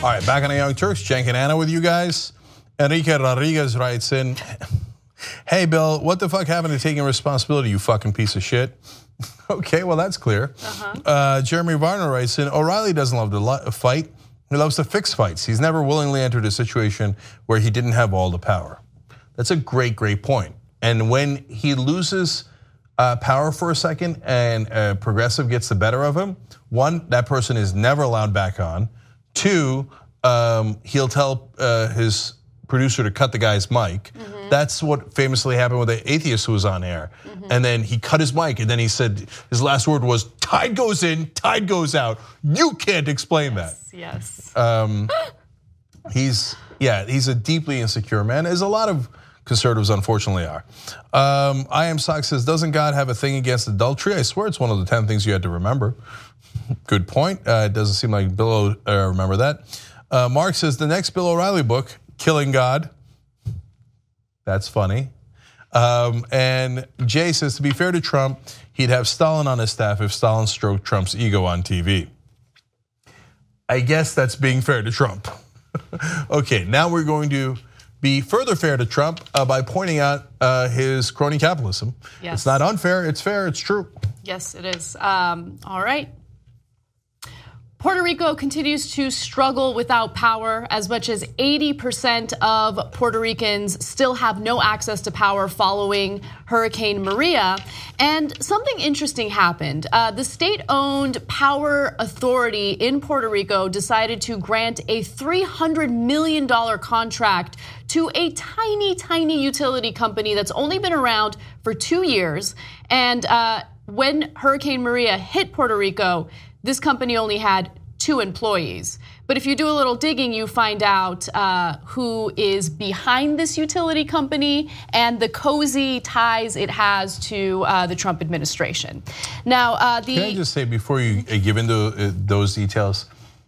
All right, back on the Young Turks, Cenk and Anna with you guys. Enrique Rodriguez writes in, hey, Bill, what the fuck happened to taking responsibility, you fucking piece of shit? Okay, well, that's clear. Jeremy Varner writes in, O'Reilly doesn't love to fight. He loves to fix fights. He's never willingly entered a situation where he didn't have all the power. That's a great, great point. And when he loses power for a second and a progressive gets the better of him, one, that person is never allowed back on. Two, he'll tell his producer to cut the guy's mic. That's what famously happened with the atheist who was on air. And then he cut his mic and then he said, his last word was, tide goes in, tide goes out. You can't explain that. Yes. He's a deeply insecure man, as a lot of conservatives unfortunately are. I Am Sock says, doesn't God have a thing against adultery? I swear it's one of the 10 things you had to remember. Good point. It doesn't seem like Bill remember that. Mark says, the next Bill O'Reilly book, Killing God. That's funny. And Jay says, to be fair to Trump, he'd have Stalin on his staff if Stalin stroked Trump's ego on TV. I guess that's being fair to Trump. Okay, now we're going to be further fair to Trump by pointing out his crony capitalism. Yes. It's not unfair, it's fair, it's true. Yes, it is. All right. Puerto Rico continues to struggle without power. As much as 80% of Puerto Ricans still have no access to power following Hurricane Maria. And something interesting happened. The state-owned power authority in Puerto Rico decided to grant a $300 million contract to a tiny, tiny utility company that's only been around for 2 years. And when Hurricane Maria hit Puerto Rico, this company only had 2 employees. But if you do a little digging, you find out who is behind this utility company and the cozy ties it has to the Trump administration. Now, Can I just say, before you give into those details,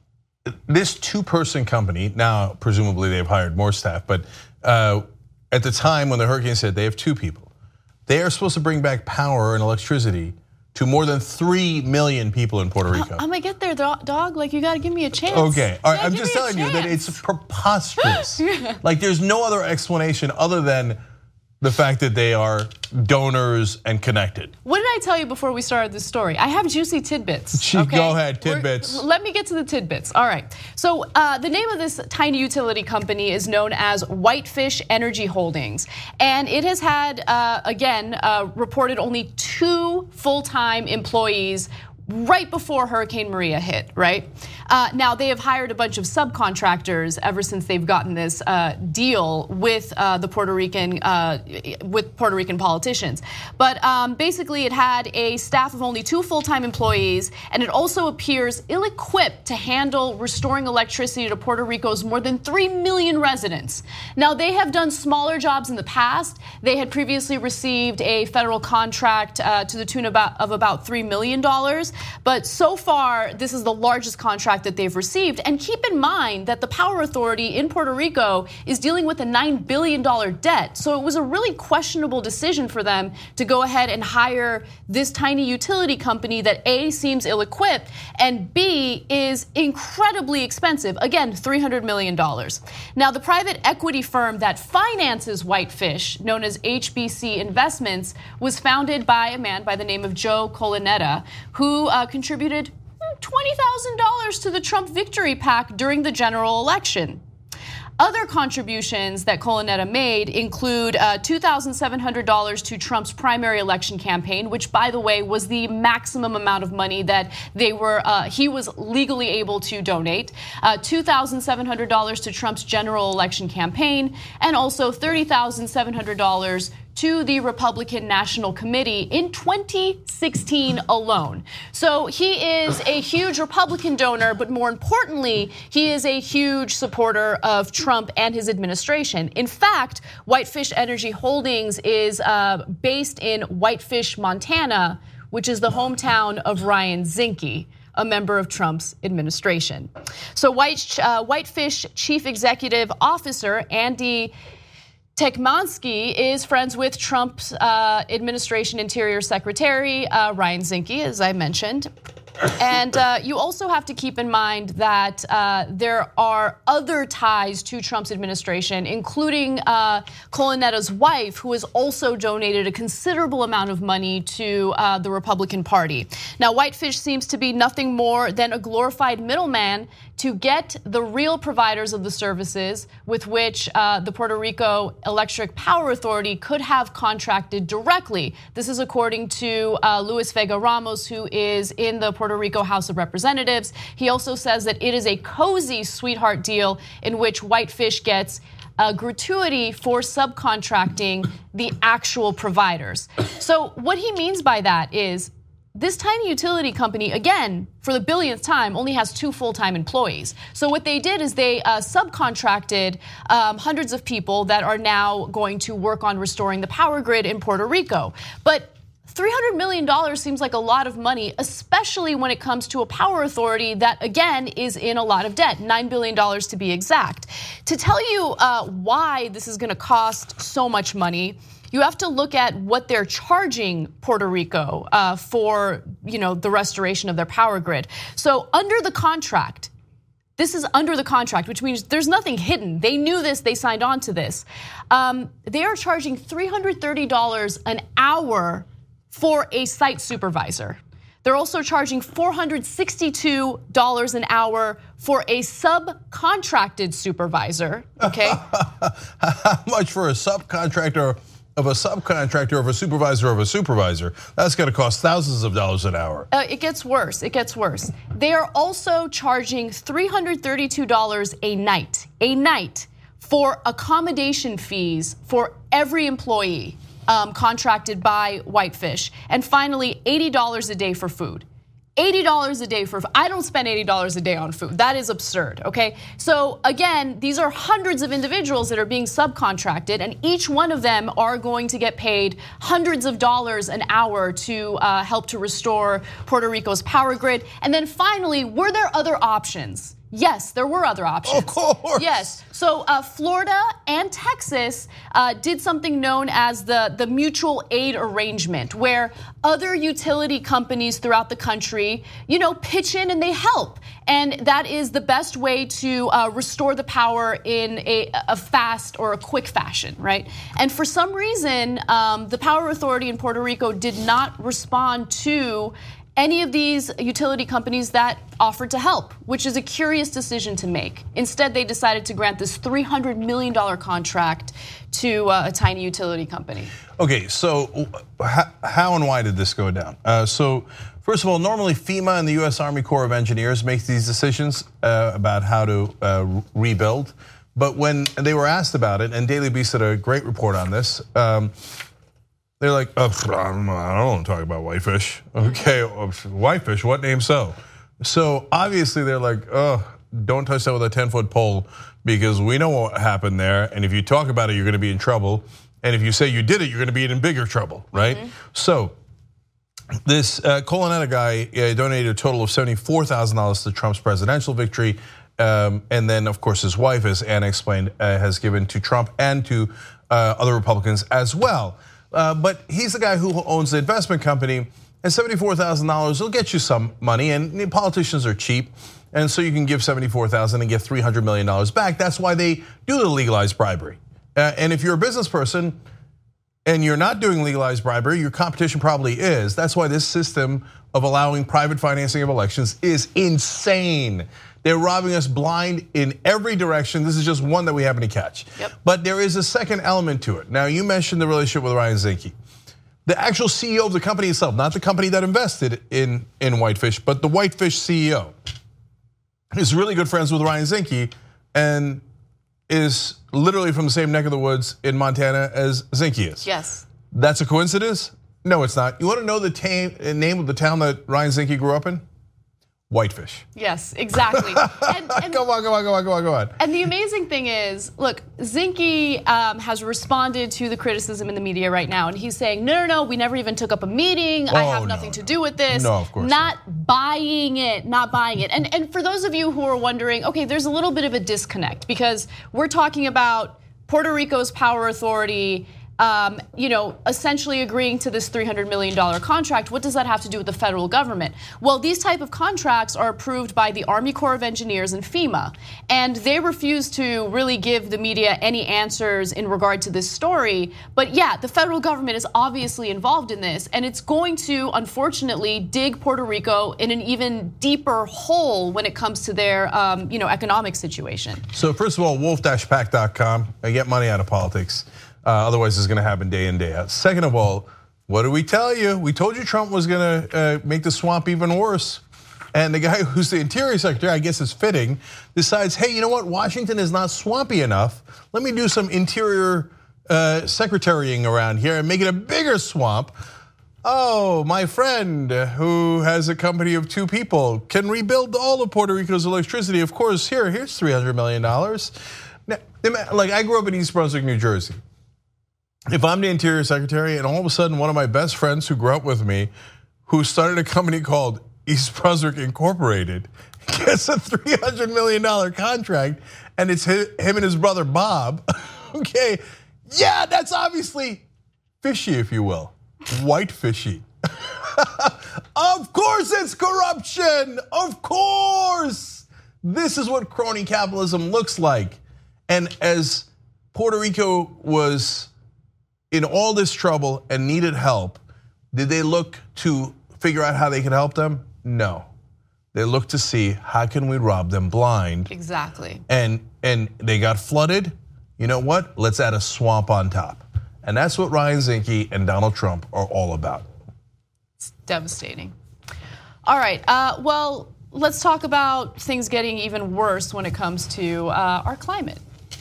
this 2-person company, now presumably they've hired more staff, but at the time when the hurricane hit, they have 2 people. They are supposed to bring back power and electricity to more than 3 million people in Puerto Rico. I'm gonna get there, dog. Like, you gotta give me a chance. Okay, all right, I'm just telling you that it's preposterous. Like, there's no other explanation other than the fact that they are donors and connected. What did I tell you before we started this story? I have juicy tidbits. Okay? Go ahead, tidbits. Let me get to the tidbits. All right. So the name of this tiny utility company is known as Whitefish Energy Holdings. And it has had, again, reported only 2 full-time employees right before Hurricane Maria hit, right? Now, they have hired a bunch of subcontractors ever since they've gotten this deal with the Puerto Rican politicians. But basically, it had a staff of only 2 full-time employees, and it also appears ill-equipped to handle restoring electricity to Puerto Rico's more than 3 million residents. Now, they have done smaller jobs in the past. They had previously received a federal contract to the tune of about $3 million. But so far, this is the largest contract that they've received. And keep in mind that the Power Authority in Puerto Rico is dealing with a $9 billion debt. So it was a really questionable decision for them to go ahead and hire this tiny utility company that A, seems ill-equipped, and B, is incredibly expensive. Again, $300 million. Now, the private equity firm that finances Whitefish, known as HBC Investments, was founded by a man by the name of Joe Colonnetta, who contributed $20,000 to the Trump Victory PAC during the general election. Other contributions that Colonnetta made include $2,700 to Trump's primary election campaign, which, by the way, was the maximum amount of money that he was legally able to donate. $2,700 to Trump's general election campaign, and also $30,700 to the Republican National Committee in 2016 alone. So he is a huge Republican donor, but more importantly, he is a huge supporter of Trump and his administration. In fact, Whitefish Energy Holdings is based in Whitefish, Montana, which is the hometown of Ryan Zinke, a member of Trump's administration. So Whitefish Chief Executive Officer Andy Tekmansky is friends with Trump's administration Interior Secretary Ryan Zinke, as I mentioned. And you also have to keep in mind that there are other ties to Trump's administration, including Colaneto's wife, who has also donated a considerable amount of money to the Republican Party. Now, Whitefish seems to be nothing more than a glorified middleman to get the real providers of the services with which the Puerto Rico Electric Power Authority could have contracted directly. This is according to Luis Vega Ramos, who is in the Puerto Rico House of Representatives. He also says that it is a cozy sweetheart deal in which Whitefish gets a gratuity for subcontracting the actual providers. So what he means by that is this tiny utility company, again, for the billionth time, only has 2 full-time employees. So what they did is they subcontracted hundreds of people that are now going to work on restoring the power grid in Puerto Rico. But $300 million seems like a lot of money, especially when it comes to a power authority that, again, is in a lot of debt, $9 billion to be exact. To tell you why this is gonna cost so much money, you have to look at what they're charging Puerto Rico for the restoration of their power grid. So under the contract, this is under the contract, which means there's nothing hidden. They knew this, they signed on to this. They are charging $330 an hour for a site supervisor. They're also charging $462 an hour for a subcontracted supervisor, okay? How much for a subcontractor of a subcontractor of a supervisor of a supervisor? That's gonna cost thousands of dollars an hour. It gets worse, it gets worse. They are also charging $332 a night for accommodation fees for every employee contracted by Whitefish. And finally, $80 a day for food. $80 a day for food. I don't spend $80 a day on food. That is absurd, okay? So again, these are hundreds of individuals that are being subcontracted, and each one of them are going to get paid hundreds of dollars an hour to help to restore Puerto Rico's power grid. And then finally, were there other options? Yes, there were other options. Of course. Yes, so Florida and Texas did something known as the mutual aid arrangement, where other utility companies throughout the country, pitch in and they help. And that is the best way to restore the power in a fast or a quick fashion, right? And for some reason, the Power Authority in Puerto Rico did not respond to any of these utility companies that offered to help, which is a curious decision to make. Instead, they decided to grant this $300 million contract to a tiny utility company. Okay, so how and why did this go down? So first of all, normally FEMA and the US Army Corps of Engineers make these decisions about how to rebuild. But when they were asked about it, and Daily Beast did a great report on this, they're like, I don't want to talk about Whitefish. Okay, Whitefish, what name so? So obviously they're like, don't touch that with a 10-foot pole because we know what happened there. And if you talk about it, you're gonna be in trouble. And if you say you did it, you're gonna be in bigger trouble, right? So this Colaneta guy donated a total of $74,000 to Trump's presidential victory. And then of course his wife, as Anna explained, has given to Trump and to other Republicans as well. But he's the guy who owns the investment company, and $74,000 will get you some money, and politicians are cheap, and so you can give $74,000 and get $300 million back. That's why they do the legalized bribery. And if you're a business person and you're not doing legalized bribery, your competition probably is. That's why this system of allowing private financing of elections is insane. They're robbing us blind in every direction. This is just one that we happen to catch. But there is a second element to it. Now, you mentioned the relationship with Ryan Zinke. The actual CEO of the company itself, not the company that invested in Whitefish, but the Whitefish CEO is really good friends with Ryan Zinke and is literally from the same neck of the woods in Montana as Zinke is. Yes. That's a coincidence? No, it's not. You want to know the name of the town that Ryan Zinke grew up in? Whitefish. Yes, exactly. And go on. And the amazing thing is, look, Zinke has responded to the criticism in the media right now, and he's saying, no, we never even took up a meeting. I have nothing to do with this. No, of course not buying it, not buying it. And for those of you who are wondering, okay, there's a little bit of a disconnect because we're talking about Puerto Rico's power authority essentially agreeing to this $300 million contract. What does that have to do with the federal government? Well, these type of contracts are approved by the Army Corps of Engineers and FEMA, and they refuse to really give the media any answers in regard to this story. But yeah, the federal government is obviously involved in this, and it's going to, unfortunately, dig Puerto Rico in an even deeper hole when it comes to their, economic situation. So first of all, wolf-pack.com, I get money out of politics. Otherwise, it's going to happen day in, day out. Second of all, what did we tell you? We told you Trump was going to make the swamp even worse. And the guy who's the Interior Secretary, I guess is fitting, decides, hey, you know what? Washington is not swampy enough. Let me do some interior secretarying around here and make it a bigger swamp. Oh, my friend who has a company of 2 people can rebuild all of Puerto Rico's electricity. Of course, here's $300 million. Now, like, I grew up in East Brunswick, New Jersey. If I'm the Interior Secretary and all of a sudden one of my best friends who grew up with me, who started a company called East Brunswick Incorporated, gets a $300 million contract, and it's him and his brother Bob, okay, yeah, that's obviously fishy, if you will, white fishy. Of course it's corruption, of course. This is what crony capitalism looks like. And as Puerto Rico was in all this trouble and needed help, did they look to figure out how they could help them? No. They looked to see how can we rob them blind. Exactly. And they got flooded. You know what? Let's add a swamp on top. And that's what Ryan Zinke and Donald Trump are all about. It's devastating. All right, well, let's talk about things getting even worse when it comes to our climate.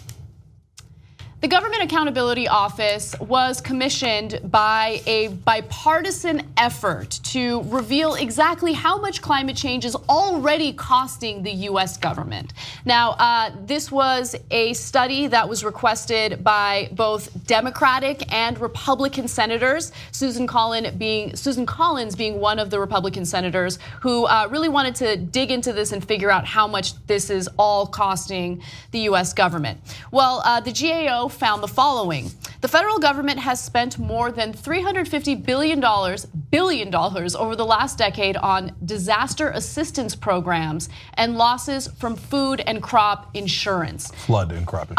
The Government Accountability Office was commissioned by a bipartisan effort to reveal exactly how much climate change is already costing the US government. Now, this was a study that was requested by both Democratic and Republican senators, Susan Collins being one of the Republican senators who really wanted to dig into this and figure out how much this is all costing the US government. Well, the GAO found the following. The federal government has spent more than $350 billion over the last decade on disaster assistance programs and losses from food and crop insurance. Flood and crop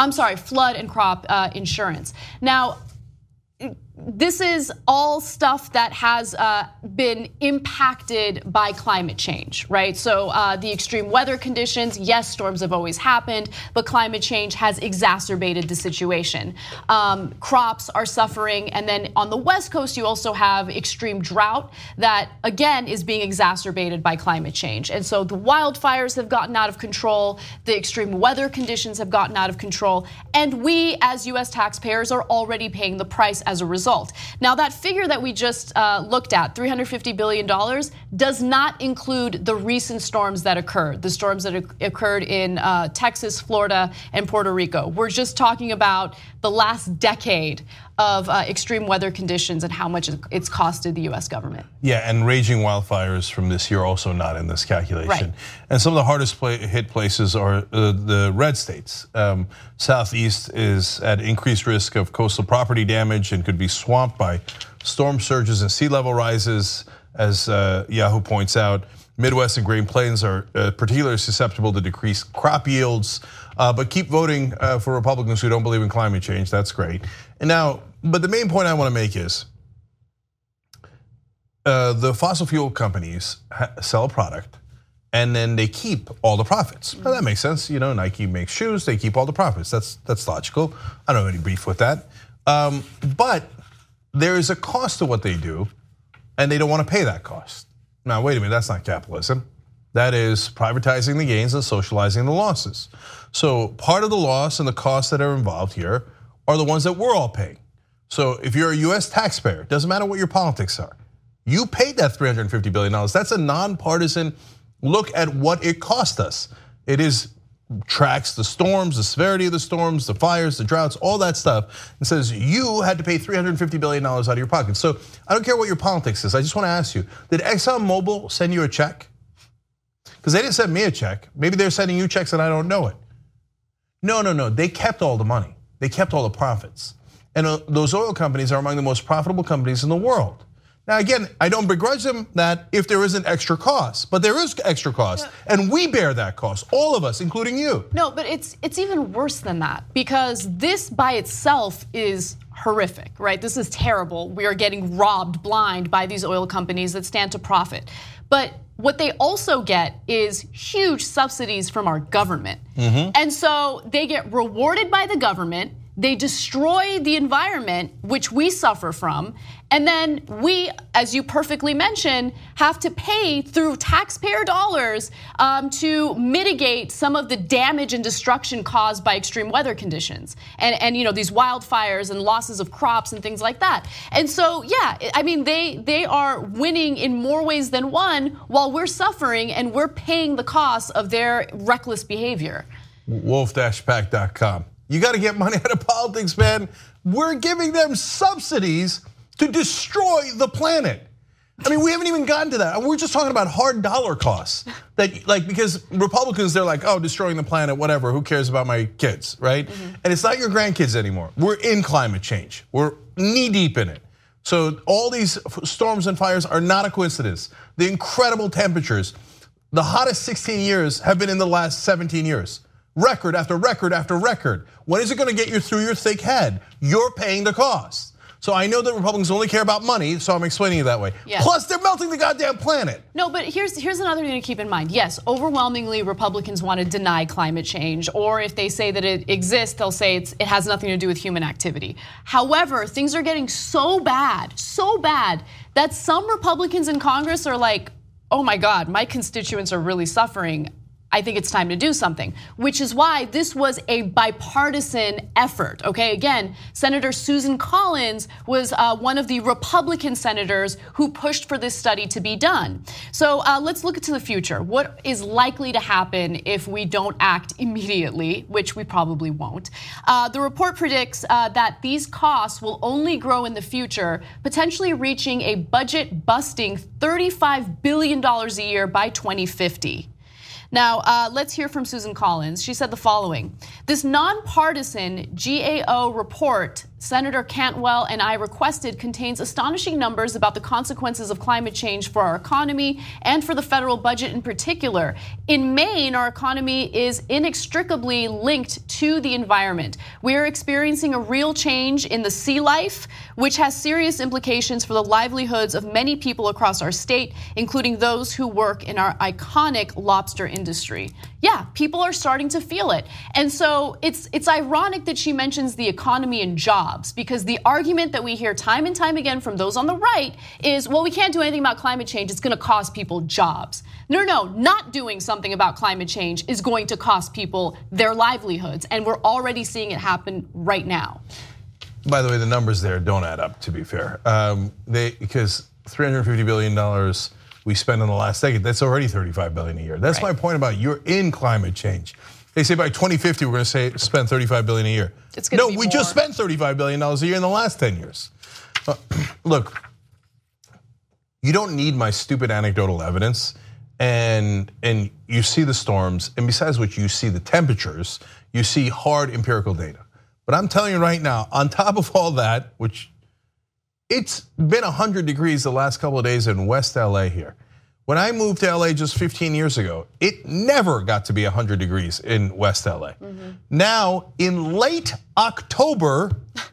insurance. Now, this is all stuff that has been impacted by climate change, right? So the extreme weather conditions, yes, storms have always happened, but climate change has exacerbated the situation. Crops are suffering, and then on the West Coast, you also have extreme drought that, again, is being exacerbated by climate change. And so the wildfires have gotten out of control, the extreme weather conditions have gotten out of control, and we, as US taxpayers, are already paying the price as a result. Now, that figure that we just looked at, $350 billion, does not include the recent storms that occurred, the storms that occurred in Texas, Florida, and Puerto Rico. We're just talking about the last decade of extreme weather conditions and how much it's costed the US government. Yeah, and raging wildfires from this year also not in this calculation. Right. And some of the hardest hit places are the red states. Southeast is at increased risk of coastal property damage and could be swamped by storm surges and sea level rises, as Yahoo points out. Midwest and Great Plains are particularly susceptible to decreased crop yields. But keep voting for Republicans who don't believe in climate change. That's great. And now, but the main point I want to make is the fossil fuel companies sell a product and then they keep all the profits. Now, that makes sense. You know, Nike makes shoes, they keep all the profits. That's logical. I don't have any beef with that. But there is a cost to what they do, and they don't want to pay that cost. Now, wait a minute, that's not capitalism. That is privatizing the gains and socializing the losses. So part of the loss and the costs that are involved here are the ones that we're all paying. So if you're a US taxpayer, doesn't matter what your politics are, you paid that $350 billion. That's a nonpartisan look at what it cost us. It tracks the storms, the severity of the storms, the fires, the droughts, all that stuff, and says you had to pay $350 billion out of your pocket. So I don't care what your politics is. I just want to ask you, did ExxonMobil send you a check? Because they didn't send me a check. Maybe they're sending you checks and I don't know it. No, they kept all the money. They kept all the profits. And those oil companies are among the most profitable companies in the world. Now, again, I don't begrudge them that if there isn't extra cost, but there is extra cost, and we bear that cost, all of us, including you. No, but it's even worse than that, because this by itself is horrific, right? This is terrible. We are getting robbed blind by these oil companies that stand to profit. But what they also get is huge subsidies from our government. And so they get rewarded by the government. They destroy the environment, which we suffer from. And then we, as you perfectly mentioned, have to pay through taxpayer dollars to mitigate some of the damage and destruction caused by extreme weather conditions. And these wildfires and losses of crops and things like that. And so, yeah, I mean, they are winning in more ways than one while we're suffering and we're paying the cost of their reckless behavior. Wolf-pack.com. You got to get money out of politics, man. We're giving them subsidies to destroy the planet. I mean, we haven't even gotten to that. We're just talking about hard dollar costs. Because Republicans, they're like, oh, destroying the planet, whatever. Who cares about my kids, right? And it's not your grandkids anymore. We're in climate change. We're knee deep in it. So all these storms and fires are not a coincidence. The incredible temperatures, the hottest 16 years have been in the last 17 years. Record after record after record. When is it going to get you through your thick head? You're paying the cost. So I know that Republicans only care about money, so I'm explaining it that way. Yeah. Plus, they're melting the goddamn planet. No, but here's another thing to keep in mind. Yes, overwhelmingly, Republicans want to deny climate change, or if they say that it exists, they'll say it has nothing to do with human activity. However, things are getting so bad, that some Republicans in Congress are like, oh my God, my constituents are really suffering. I think it's time to do something, which is why this was a bipartisan effort, okay? Again, Senator Susan Collins was one of the Republican senators who pushed for this study to be done. So let's look to the future. What is likely to happen if we don't act immediately, which we probably won't? The report predicts that these costs will only grow in the future, potentially reaching a budget-busting $35 billion a year by 2050. Now, let's hear from Susan Collins. She said the following: this nonpartisan GAO report Senator Cantwell and I requested contains astonishing numbers about the consequences of climate change for our economy and for the federal budget in particular. In Maine, our economy is inextricably linked to the environment. We are experiencing a real change in the sea life, which has serious implications for the livelihoods of many people across our state, including those who work in our iconic lobster industry. Yeah, people are starting to feel it. And so it's ironic that she mentions the economy and jobs, because the argument that we hear time and time again from those on the right is, well, we can't do anything about climate change, it's gonna cost people jobs. No, not doing something about climate change is going to cost people their livelihoods, and we're already seeing it happen right now. By the way, the numbers there don't add up, to be fair. Because $350 billion we spent in the last decade, that's already $35 billion a year. That's right. My point about you're in climate change. They say by 2050 we're going to spend $35 billion a year. No, we just spent $35 billion a year in the last 10 years. Look, you don't need my stupid anecdotal evidence, and you see the storms, and besides which you see the temperatures, you see hard empirical data. But I'm telling you right now, on top of all that, which it's been 100 degrees the last couple of days in West LA here. When I moved to LA just 15 years ago, it never got to be 100 degrees in West LA. Now, in late October,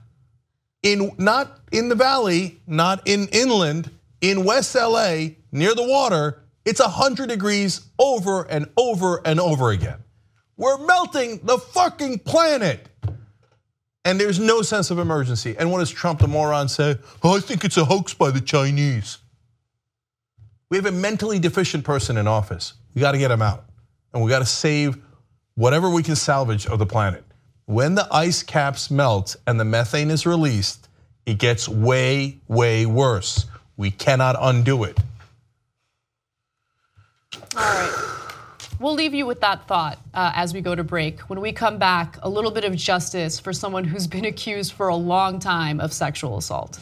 not in the valley, not in inland, in West LA, near the water, it's 100 degrees over and over and over again. We're melting the fucking planet. And there's no sense of emergency. And what does Trump the moron say? Oh, I think it's a hoax by the Chinese. We have a mentally deficient person in office. We got to get him out. And we got to save whatever we can salvage of the planet. When the ice caps melt and the methane is released, it gets way, way worse. We cannot undo it. All right. We'll leave you with that thought as we go to break. When we come back, a little bit of justice for someone who's been accused for a long time of sexual assault.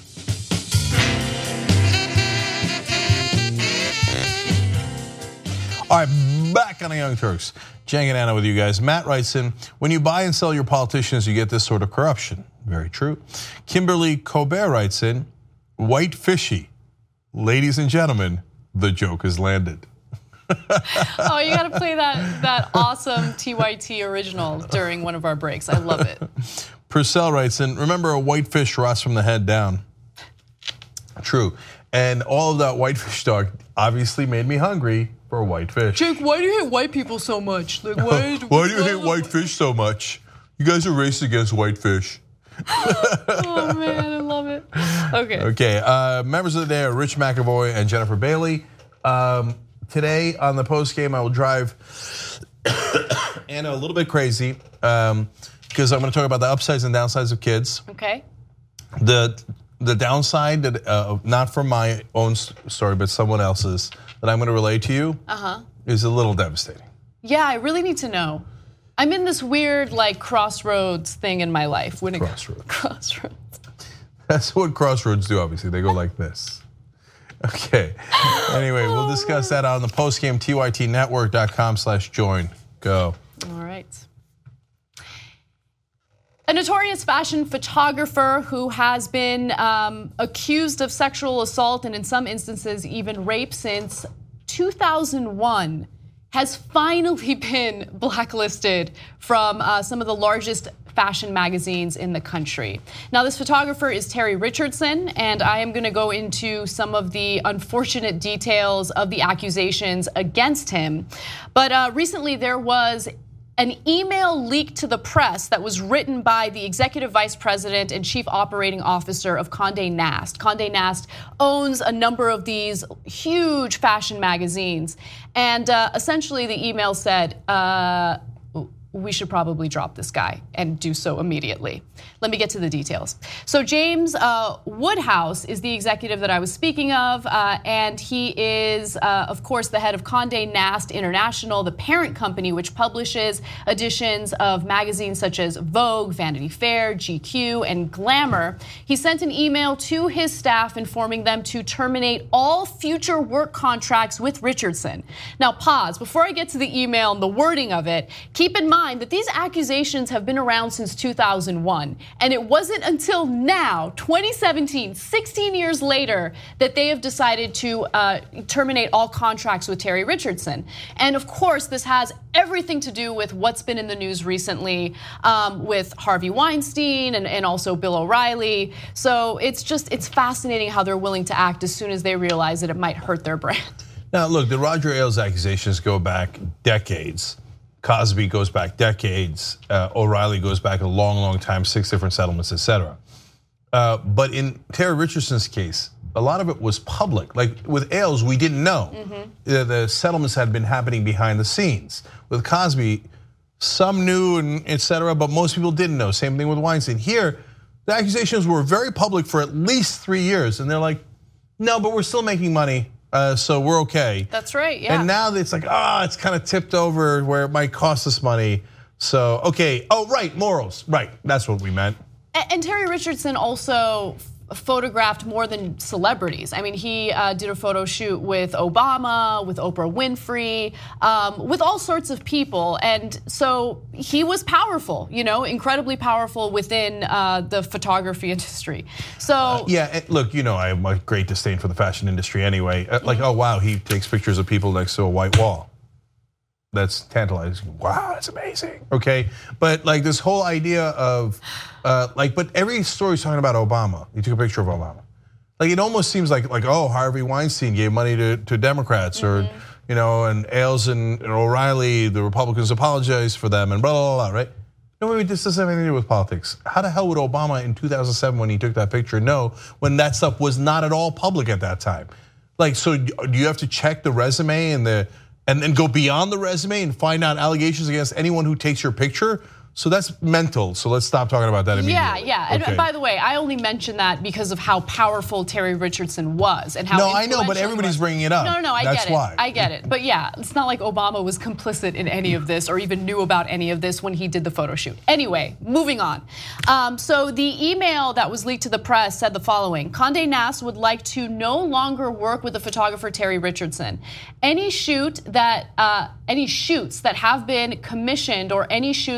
All right, back on the Young Turks. Cenk and Anna with you guys. Matt writes in, when you buy and sell your politicians, you get this sort of corruption. Very true. Kimberly Colbert writes in, white fishy. Ladies and gentlemen, the joke has landed. Oh, you gotta play that awesome TYT original during one of our breaks. I love it. Purcell writes in, remember a white fish rots from the head down. True. And all of that white fish talk obviously made me hungry for a white fish. Jake, why do you hate white people so much? Like, why do you hate white fish so much? You guys are racist against white fish. Oh man, I love it. Okay. Okay, members of the day are Rich McAvoy and Jennifer Bailey. Today on the post game, I will drive Anna a little bit crazy because I'm going to talk about the upsides and downsides of kids. Okay. The downside, not from my own story, but someone else's, that I'm going to relay to you is a little devastating. Yeah, I really need to know. I'm in this weird like crossroads thing in my life. Crossroads. That's what crossroads do, obviously. They go like this. Okay. Anyway, we'll discuss that on the postgame, tytnetwork.com/join. Go. All right. A notorious fashion photographer who has been accused of sexual assault and in some instances even rape since 2001 has finally been blacklisted from some of the largest fashion magazines in the country. Now, this photographer is Terry Richardson, and I am gonna go into some of the unfortunate details of the accusations against him. But recently there was an email leaked to the press that was written by the executive vice president and chief operating officer of Condé Nast. Condé Nast owns a number of these huge fashion magazines. And essentially the email said, we should probably drop this guy and do so immediately. Let me get to the details. So James Woodhouse is the executive that I was speaking of, and he is, of course, the head of Condé Nast International, the parent company which publishes editions of magazines such as Vogue, Vanity Fair, GQ, and Glamour. He sent an email to his staff informing them to terminate all future work contracts with Richardson. Now pause, before I get to the email and the wording of it, keep in mind that these accusations have been around since 2001. And it wasn't until now, 2017, 16 years later, that they have decided to terminate all contracts with Terry Richardson. And of course, this has everything to do with what's been in the news recently with Harvey Weinstein and also Bill O'Reilly. So it's fascinating how they're willing to act as soon as they realize that it might hurt their brand. Now, look, the Roger Ailes accusations go back decades. Cosby goes back decades. O'Reilly goes back a long, long time, 6 different settlements, etc. But in Terry Richardson's case, a lot of it was public. Like with Ailes, we didn't know. The settlements had been happening behind the scenes. With Cosby, some knew, and etc., but most people didn't know. Same thing with Weinstein. Here, the accusations were very public for at least 3 years, and they're like, no, but we're still making money. So we're okay. That's right, yeah. And now it's like, it's kind of tipped over where it might cost us money. So, okay, right, morals, right, that's what we meant. And Terry Richardson also photographed more than celebrities. I mean, he did a photo shoot with Obama, with Oprah Winfrey, with all sorts of people. And so he was powerful, incredibly powerful within the photography industry. So yeah, look, I have a great disdain for the fashion industry anyway. Like, oh wow, he takes pictures of people next to a white wall. That's tantalizing. Wow, that's amazing. Okay, but like this whole idea of but every story's talking about Obama. You took a picture of Obama. Like it almost seems like Harvey Weinstein gave money to Democrats or and Ailes and O'Reilly, the Republicans apologized for them and blah blah blah, right? No, wait, this doesn't have anything to do with politics. How the hell would Obama in 2007 when he took that picture know when that stuff was not at all public at that time? Like, so do you have to check the resume and then go beyond the resume and find out allegations against anyone who takes your picture? So that's mental. So let's stop talking about that immediately. Yeah. Okay. And by the way, I only mentioned that because of how powerful Terry Richardson was and how. No, I know, but everybody's bringing it up. No, I get it. Why. I get it. But yeah, it's not like Obama was complicit in any of this or even knew about any of this when he did the photo shoot. Anyway, moving on. So the email that was leaked to the press said the following: Condé Nast would like to no longer work with the photographer Terry Richardson. Any shoots that have been commissioned or any shoots that have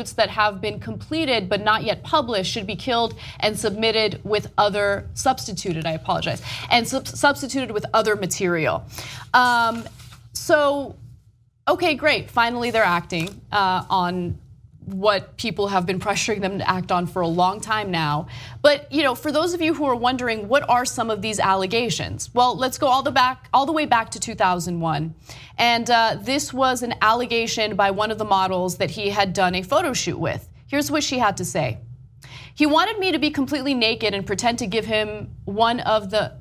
have been completed but not yet published should be killed and submitted with other substituted. I apologize, and substituted with other material. So, okay, great. Finally, they're acting on what people have been pressuring them to act on for a long time now. But for those of you who are wondering, what are some of these allegations? Well, let's go all the way back to 2001. And this was an allegation by one of the models that he had done a photo shoot with. Here's what she had to say. He wanted me to be completely naked and pretend to give one of the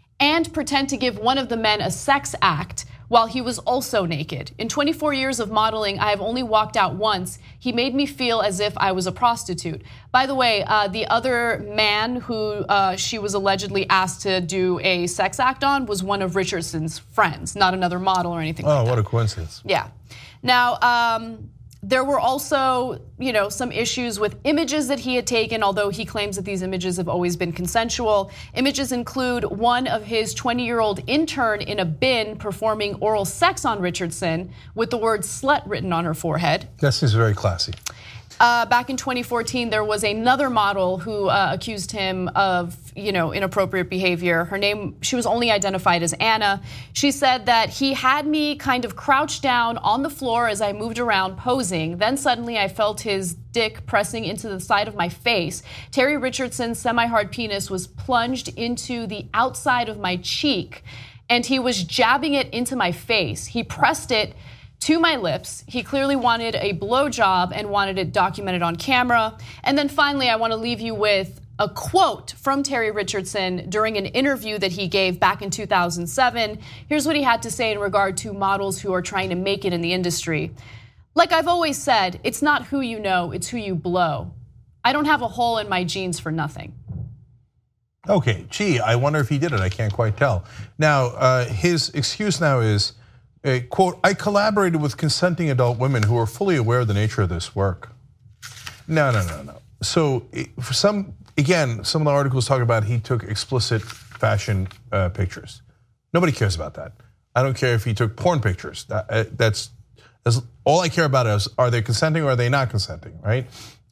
men a sex act while he was also naked. In 24 years of modeling, I have only walked out once. He made me feel as if I was a prostitute. By the way, the other man who she was allegedly asked to do a sex act on was one of Richardson's friends, not another model or anything like that. Oh, what a coincidence. Yeah. Now, there were also, some issues with images that he had taken, although he claims that these images have always been consensual. Images include one of his 20-year-old intern in a bin performing oral sex on Richardson with the word slut written on her forehead. That seems very classy. Back in 2014, there was another model who accused him of, inappropriate behavior. She was only identified as Anna. She said that he had me kind of crouched down on the floor as I moved around posing. Then suddenly I felt his dick pressing into the side of my face. Terry Richardson's semi-hard penis was plunged into the outside of my cheek, and he was jabbing it into my face. He pressed it to my lips. He clearly wanted a blowjob and wanted it documented on camera. And then finally, I want to leave you with a quote from Terry Richardson during an interview that he gave back in 2007. Here's what he had to say in regard to models who are trying to make it in the industry. Like I've always said, it's not who you know, it's who you blow. I don't have a hole in my jeans for nothing. Okay, gee, I wonder if he did it. I can't quite tell. Now, his excuse now is, quote, I collaborated with consenting adult women who are fully aware of the nature of this work. No. So for some of the articles talk about he took explicit fashion pictures. Nobody cares about that. I don't care if he took porn pictures. That's all I care about is, are they consenting or are they not consenting, right?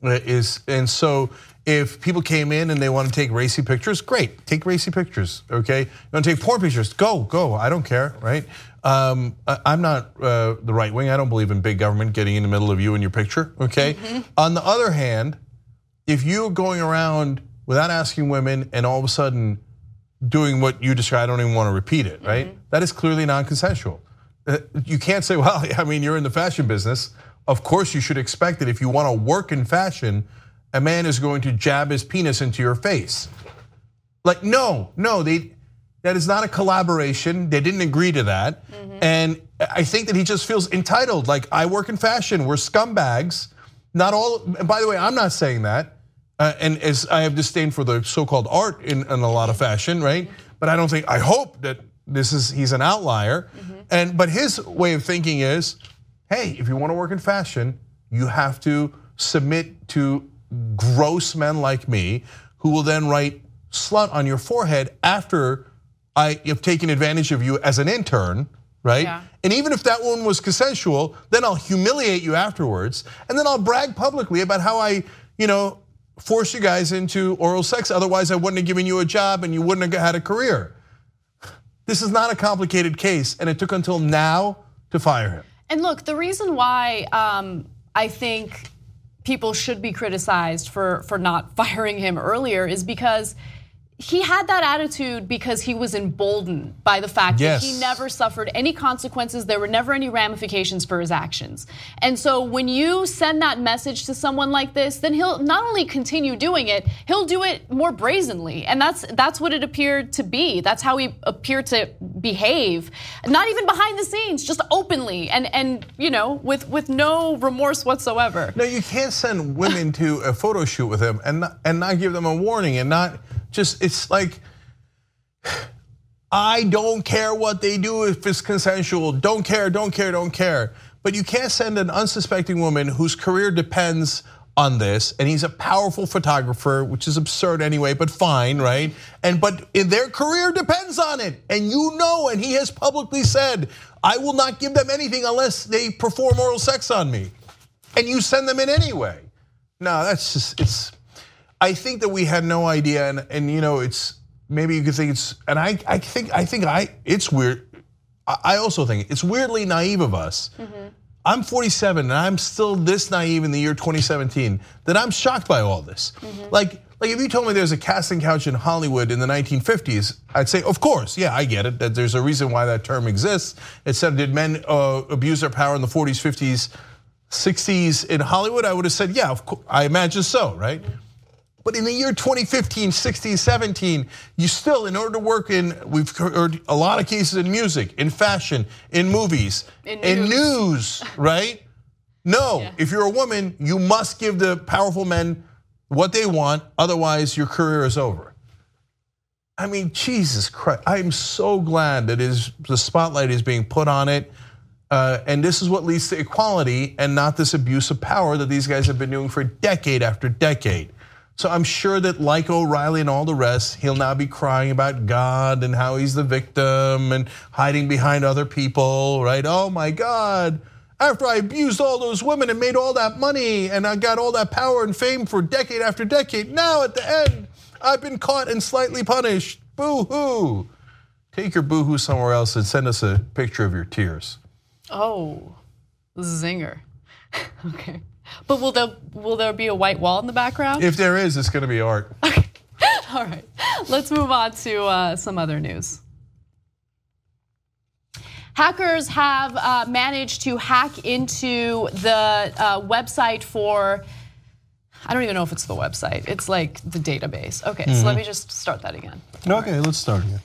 And so if people came in and they want to take racy pictures, great, take racy pictures, okay? You want to take porn pictures, go, I don't care, right? I'm not the right wing. I don't believe in big government getting in the middle of you and your picture, okay? Mm-hmm. On the other hand, if you're going around without asking women and all of a sudden doing what you described, I don't even want to repeat it, right? Mm-hmm. That is clearly non-consensual. You can't say, well, I mean, you're in the fashion business. Of course you should expect that if you want to work in fashion, a man is going to jab his penis into your face. Like, no, that is not a collaboration. They didn't agree to that. Mm-hmm. And I think that he just feels entitled. Like, I work in fashion, we're scumbags. Not all, and by the way, I'm not saying that. And as I have disdain for the so-called art in a lot of fashion, right? But I hope that he's an outlier. Mm-hmm. But his way of thinking is, hey, if you want to work in fashion, you have to submit to gross men like me who will then write slut on your forehead after I have taken advantage of you as an intern, right? Yeah. And even if that one was consensual, then I'll humiliate you afterwards. And then I'll brag publicly about how I, force you guys into oral sex. Otherwise, I wouldn't have given you a job and you wouldn't have had a career. This is not a complicated case, and it took until now to fire him. And look, the reason why I think people should be criticized for not firing him earlier is because he had that attitude because he was emboldened by the fact that he never suffered any consequences. There were never any ramifications for his actions. And so when you send that message to someone like this, then he'll not only continue doing it, he'll do it more brazenly. And that's what it appeared to be. That's how he appeared to behave, not even behind the scenes, just openly and with no remorse whatsoever. No, you can't send women to a photo shoot with him and not give them a warning and not just, it's like, I don't care what they do if it's consensual. Don't care. But you can't send an unsuspecting woman whose career depends on this, and he's a powerful photographer, which is absurd anyway, but fine, right? But their career depends on it, and and he has publicly said, I will not give them anything unless they perform oral sex on me. And you send them in anyway. No, that's just, I think that we had no idea, and it's, maybe you could think it's, and I think it's weird. I also think it's weirdly naive of us. I'm 47 and I'm still this naive in the year 2017 that I'm shocked by all this. Like if you told me there's a casting couch in Hollywood in the 1950s, I'd say, of course, yeah, I get it, that there's a reason why that term exists. It said, did men abuse their power in the 40s, 50s, 60s in Hollywood? I would have said, yeah, of course, I imagine so, right? But in the year 2015, 16, 17, you still, in order to work in, we've heard a lot of cases in music, in fashion, in movies, in news, right? No, if you're a woman, you must give the powerful men what they want, otherwise your career is over. I mean, Jesus Christ, I'm so glad that the spotlight is being put on it. And this is what leads to equality and not this abuse of power that these guys have been doing for decade after decade. So I'm sure that like O'Reilly and all the rest, he'll now be crying about God and how he's the victim and hiding behind other people, right? Oh my God, after I abused all those women and made all that money and I got all that power and fame for decade after decade, now at the end, I've been caught and slightly punished. Boo-hoo. Take your boo-hoo somewhere else and send us a picture of your tears. Oh, zinger. Okay. But will there be a white wall in the background? If there is, it's going to be art. Okay. All right. Let's move on to some other news. Hackers have managed to hack into the website for, I don't even know if it's the website. It's like the database. Okay, so let me just start that again. Okay, let's start again.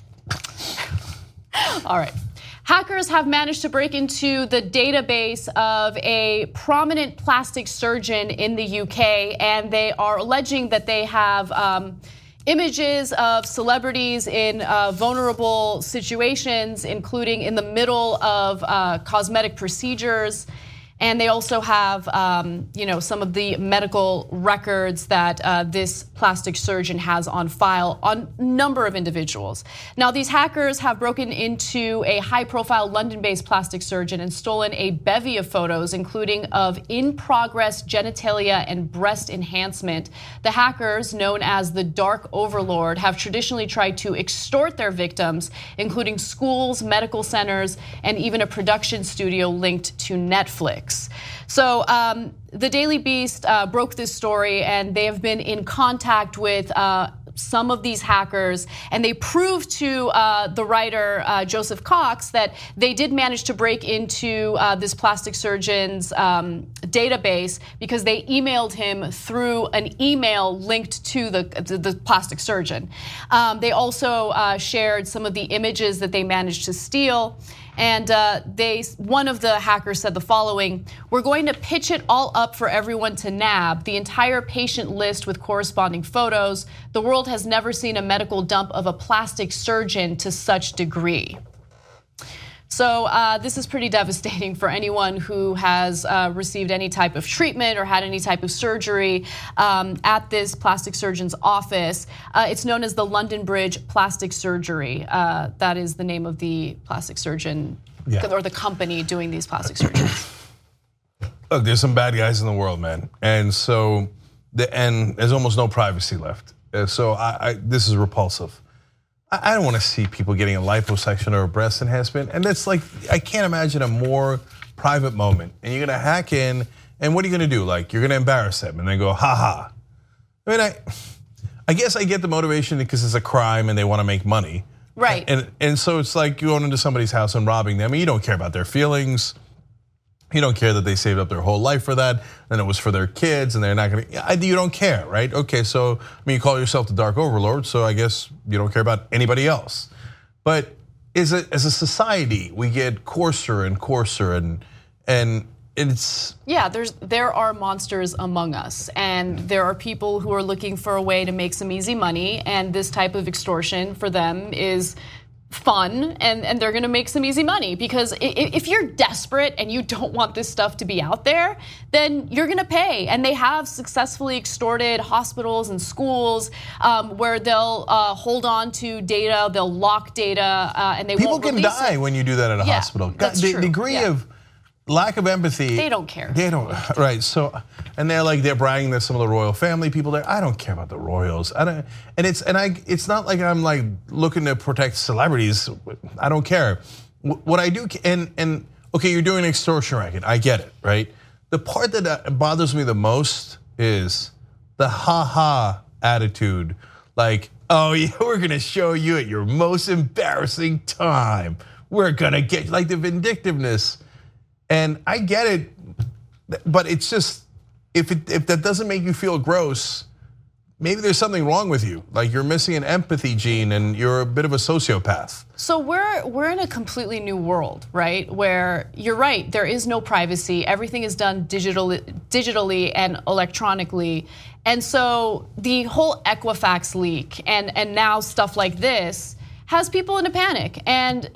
All right. Hackers have managed to break into the database of a prominent plastic surgeon in the UK, and they are alleging that they have images of celebrities in vulnerable situations, including in the middle of cosmetic procedures. And they also have, some of the medical records that this plastic surgeon has on file on a number of individuals. Now, these hackers have broken into a high-profile London-based plastic surgeon and stolen a bevy of photos, including of in-progress genitalia and breast enhancement. The hackers, known as the Dark Overlord, have traditionally tried to extort their victims, including schools, medical centers, and even a production studio linked to Netflix. So the Daily Beast broke this story, and they have been in contact with some of these hackers, and they proved to the writer Joseph Cox that they did manage to break into this plastic surgeon's database because they emailed him through an email linked to the plastic surgeon. They also shared some of the images that they managed to steal. And one of the hackers said the following: "We're going to pitch it all up for everyone to nab, the entire patient list with corresponding photos. The world has never seen a medical dump of a plastic surgeon to such degree." So this is pretty devastating for anyone who has received any type of treatment or had any type of surgery at this plastic surgeon's office. It's known as the London Bridge Plastic Surgery. That is the name of the plastic surgeon or the company doing these plastic surgeries. Look, there's some bad guys in the world, man, and so there's almost no privacy left. So this is repulsive. I don't want to see people getting a liposuction or a breast enhancement, and it's like I can't imagine a more private moment. And you're gonna hack in, and what are you gonna do? Like you're gonna embarrass them and then go, ha ha. I mean, I guess I get the motivation because it's a crime and they want to make money, right? And so it's like going into somebody's house and robbing them. You don't care about their feelings. You don't care that they saved up their whole life for that, and it was for their kids, and they're not gonna, you don't care, right? Okay, so, I mean, you call yourself the Dark Overlord, so I guess you don't care about anybody else. But as a society, we get coarser and coarser, and it's... Yeah, there are monsters among us, and there are people who are looking for a way to make some easy money, and this type of extortion for them is fun, and they're gonna make some easy money, because if you're desperate and you don't want this stuff to be out there, then you're gonna pay. And they have successfully extorted hospitals and schools where they'll hold on to data, they'll lock data, and they people won't can release die it. when you do that at a hospital. That's the true. degree of lack of empathy. They don't care. They don't, right? So, and they're bragging that some of the royal family people there. I don't care about the royals. I don't, it's not like I'm like looking to protect celebrities. I don't care. What I do, and okay, you're doing an extortion racket. I get it, right? The part that bothers me the most is the ha-ha attitude. Like, oh yeah, we're gonna show you at your most embarrassing time. We're gonna get, like, the vindictiveness. And I get it, but it's just, if that doesn't make you feel gross, maybe there's something wrong with you. Like you're missing an empathy gene and you're a bit of a sociopath. So we're in a completely new world, right? Where you're right, there is no privacy. Everything is done digitally and electronically. And so the whole Equifax leak and now stuff like this has people in a panic. And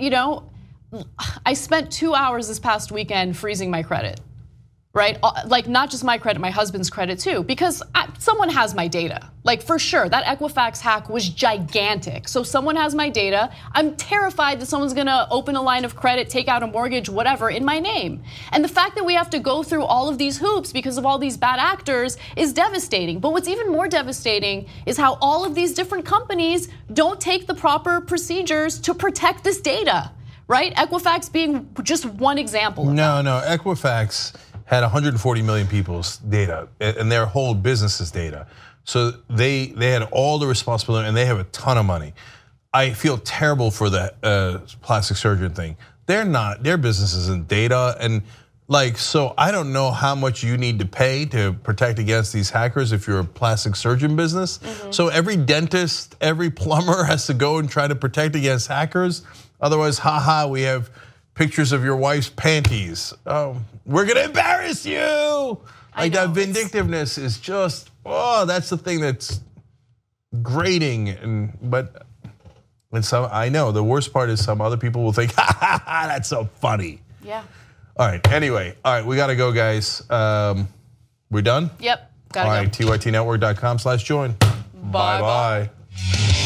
I spent 2 hours this past weekend freezing my credit, right? Like not just my credit, my husband's credit too, because someone has my data. Like for sure, that Equifax hack was gigantic. So someone has my data. I'm terrified that someone's gonna open a line of credit, take out a mortgage, whatever, in my name. And the fact that we have to go through all of these hoops because of all these bad actors is devastating. But what's even more devastating is how all of these different companies don't take the proper procedures to protect this data. Right? Equifax being just one example. No, Equifax had 140 million people's data and their whole business's data. So they had all the responsibility and they have a ton of money. I feel terrible for the plastic surgeon thing. Their business isn't data, and so I don't know how much you need to pay to protect against these hackers if you're a plastic surgeon business. Mm-hmm. So every dentist, every plumber has to go and try to protect against hackers. Otherwise, haha, we have pictures of your wife's panties. Oh, we're gonna embarrass you. Like that vindictiveness is just, that's the thing that's grating. But I know the worst part is some other people will think, that's so funny. Yeah. All right, anyway, we gotta go, guys. We're done? Yep, gotta go. All right, tytnetwork.com/join. Bye-bye.